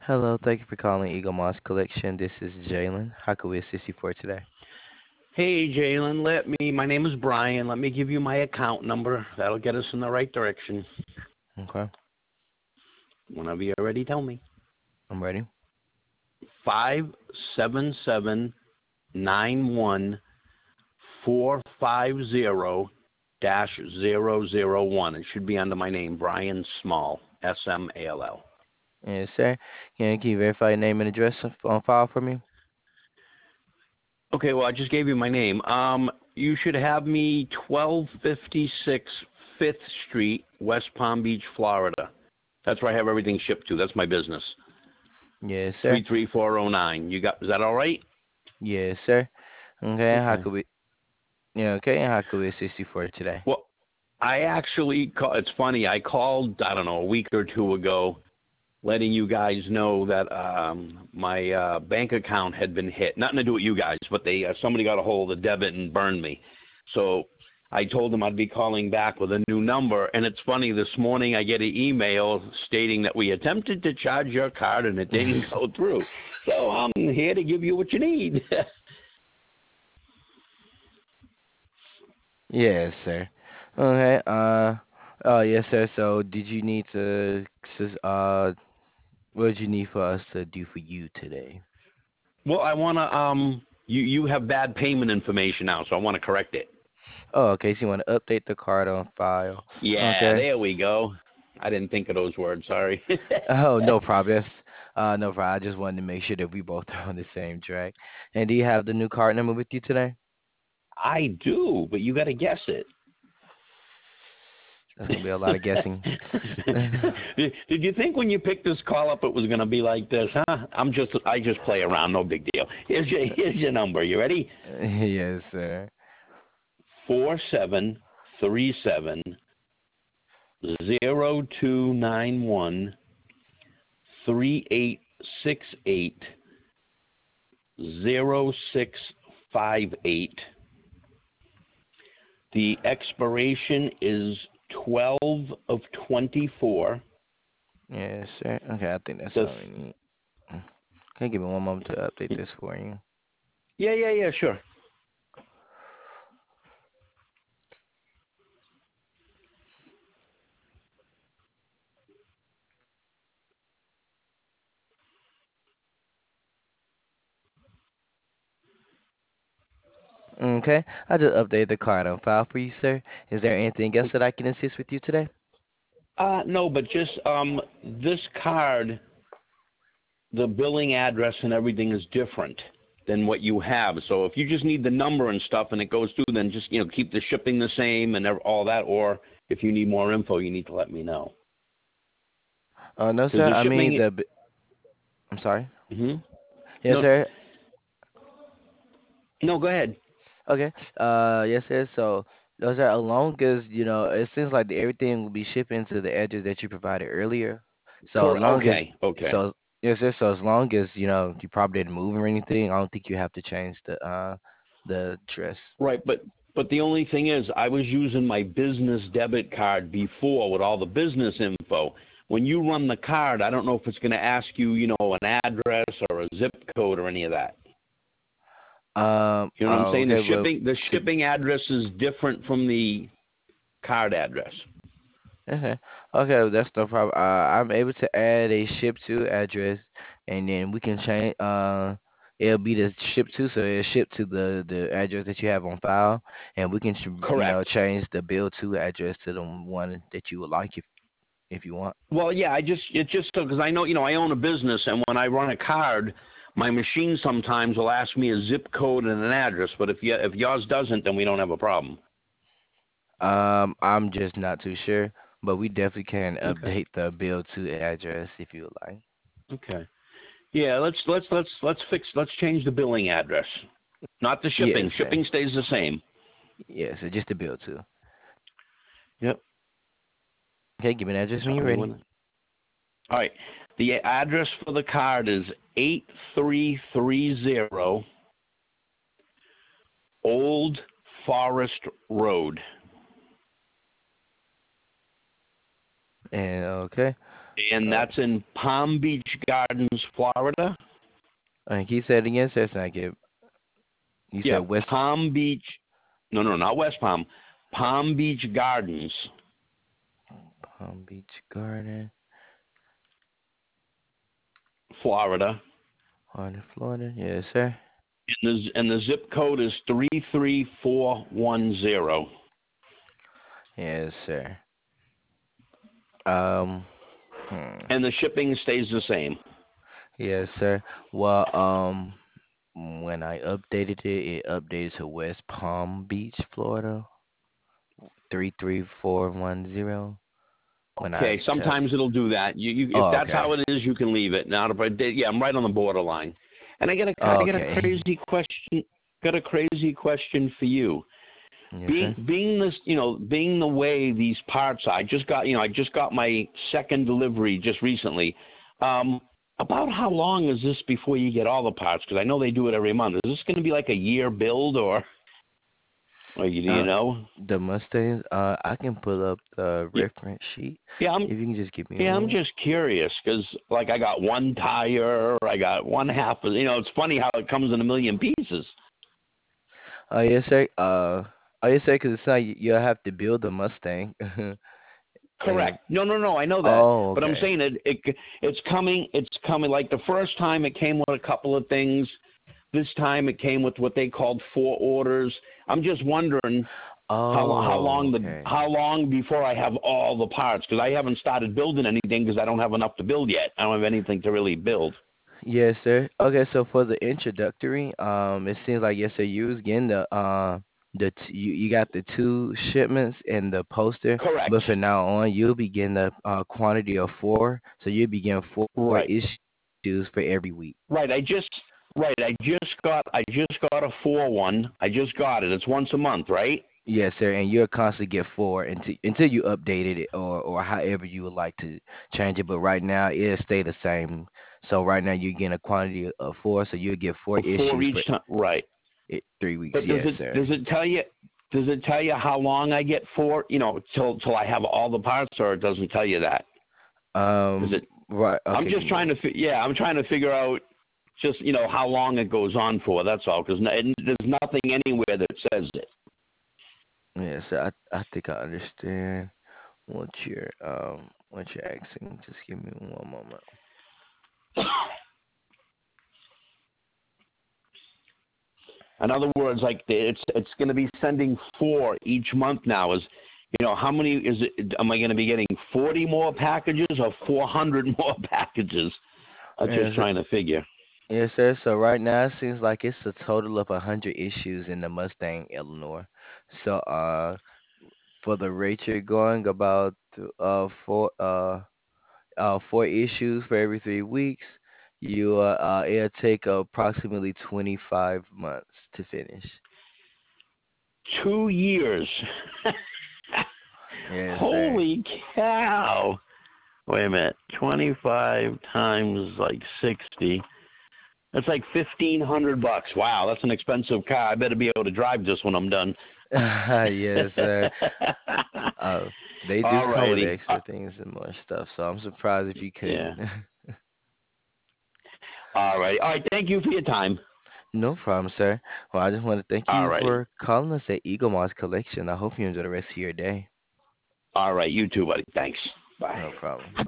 Hello, thank you for calling Eagle Moss Collection. This is Jalen. How can we assist you for today? Hey, Jalen, my name is Brian. Let me give you my account number. That'll get us in the right direction. Okay, Whenever you're ready, tell me. I'm ready. 577914500-001. It should be under my name, Brian Small, Small. Yes, sir. Can you verify your name and address on file for me? Okay, well, I just gave you my name. You should have me 1256 Fifth Street, West Palm Beach, Florida. That's where I have everything shipped to. That's my business. Yes, sir. 33409. Is that all right? Yes, sir. Okay, how Okay. could we? Yeah, okay. And how could we assist you for today? Well, I actually it's funny. I called, I don't know, a week or two ago letting you guys know that my bank account had been hit. Nothing to do with you guys, but somebody got a hold of the debit and burned me. So I told them I'd be calling back with a new number. And it's funny, this morning I get an email stating that we attempted to charge your card and it didn't go through. So I'm here to give you what you need. Yes, sir. Okay. Oh, yes, sir. So, did you need to? What did you need for us to do for you today? Well, I want to you have bad payment information now, so I want to correct it. Oh, okay. So you want to update the card on file? Yeah, Okay. there we go. I didn't think of those words. Sorry. Oh, no problem. No problem. I just wanted to make sure that we both are on the same track. And do you have the new card number with you today? I do, but you got to guess it. That's gonna be a lot of guessing. Did you think when you picked this call up it was going to be like this? Huh? I just play around. No big deal. Here's your number. You ready? Yes, sir. 4291-3868-0658. The expiration is 12 of 24. Yes, sir. Okay, I think that's The all we need. Can you give me one moment to update this for you? yeah, sure. Okay, I just updated the card on file for you, sir. Is there anything else that I can assist with you today? No, but just this card, the billing address and everything is different than what you have. So if you just need the number and stuff and it goes through, then just keep the shipping the same and all that. Or if you need more info, you need to let me know No, because sir. the I mean shipping. I'm sorry. Hmm. Yes, No, sir. no, go ahead. Okay. Yes, sir. So those are as long as it seems like everything will be shipping to the address that you provided earlier. So as long as Okay. so yes, sir. So as long as you probably didn't move or anything, I don't think you have to change the address. Right, but the only thing is, I was using my business debit card before with all the business info. When you run the card, I don't know if it's going to ask you, an address or a zip code or any of that. You know what I'm saying? Okay. Well, The to shipping address is different from the card address. okay, okay, well, that's no problem. I'm able to add a ship to address, and then we can change. It'll be the ship to, so it'll ship to the address that you have on file, and we can Correct. change the bill to address to the one that you would like if you want. Well, yeah, it's just because I know, I own a business, and when I run a card, my machine sometimes will ask me a zip code and an address. But if yours doesn't, then we don't have a problem. I'm just not too sure, but we definitely can Okay. update the bill to address if you would like. Okay. Yeah, let's change the billing address. Not the shipping. Yes, sir. Shipping stays the same. Yes, sir. Just the bill too. Yep. Okay, give me an address when Tell you're me ready. when. All right. The address for the card is 8330 Old Forest Road. And okay. And Uh, that's in Palm Beach Gardens, Florida. and can you say it again, sir? It's not good. You said Yeah, West Palm Beach. No, no, not West Palm. Palm Beach Gardens, Palm Beach Garden, Florida. Harden, Florida. Yes, sir. And the zip code is 33410. Yes, sir. Um, And the shipping stays the same. yes, sir. Well, when I updated it, it updated to West Palm Beach, Florida, 33410. When I Okay, tell, sometimes it'll do that. If oh, that's okay, how it is, you can leave it. Now, yeah, I'm right on the borderline. And oh, I got a okay. crazy question. Got a crazy question for you. Yes, Being sir. being this, being the way these parts are, I just got my second delivery just recently. Um, about how long is this before you get all the parts? Because I know they do it every month. Is this going to be like a year build, or do you Uh, know? the Mustangs. I can pull up the Yeah, reference sheet yeah, if you can just give me a yeah, I'm moment. just curious because, like, I got one tire, I got one half of, it's funny how it comes in a million pieces. Yes, sir. Oh, yes, sir. Because it's not you'll have to build a Mustang, and Correct. No, no, no. I know that, oh, but I'm okay. saying it's coming. It's coming. Like the first time, it came with a couple of things. This time, it came with what they called four orders. I'm just wondering Oh, okay. how long before I have all the parts, because I haven't started building anything because I don't have enough to build yet. I don't have anything to really build. Yes, sir. Okay, so for the introductory, it seems like yes, sir. You was getting you got the two shipments and the poster, Correct. but from now on, you'll be getting a quantity of four. So you'll be getting four Right. issues for every week. Right. I just got a 4-1. I just got it. It's once a month, right? Yes, sir. And you'll constantly get four until you updated it or however you would like to change it. But right now, it'll stay the same. So right now, you're getting a quantity of four, so you'll get four For issues each for time. Right. 3 weeks. But does Yes, it sir. does it tell you how long I get for, till I have all the parts, or it doesn't tell you that? Does it? Right. I'm Okay. Give just me trying one. to I'm trying to figure out just how long it goes on for. That's all, because there's nothing anywhere that says it. Yes, sir. I think I understand what you're asking. Just give me one moment. In other words, like it's going to be sending 4 each month now. How many is it? Am I going to be getting 40 more packages or 400 more packages? I'm just Yes, sir. trying to figure. Yes, sir. So right now it seems like it's a total of 100 issues in the Mustang Eleanor. So for the rate you're going about four issues for every 3 weeks, it'll take approximately 25 months to finish. 2 years. Yes, sir. Holy cow! Wait a minute. 25 times like 60. That's like $1,500. Wow, that's an expensive car. I better be able to drive this when I'm done. Yes, sir. Uh, they do All come with righty. extra things and more stuff, so I'm surprised if you couldn't. Yeah. All right. All right. Thank you for your time. No problem, sir. Well, I just want to thank All you righty. for calling us at Eagle Moss Collection. I hope you enjoy the rest of your day. All right. You too, buddy. Thanks. Bye. No problem.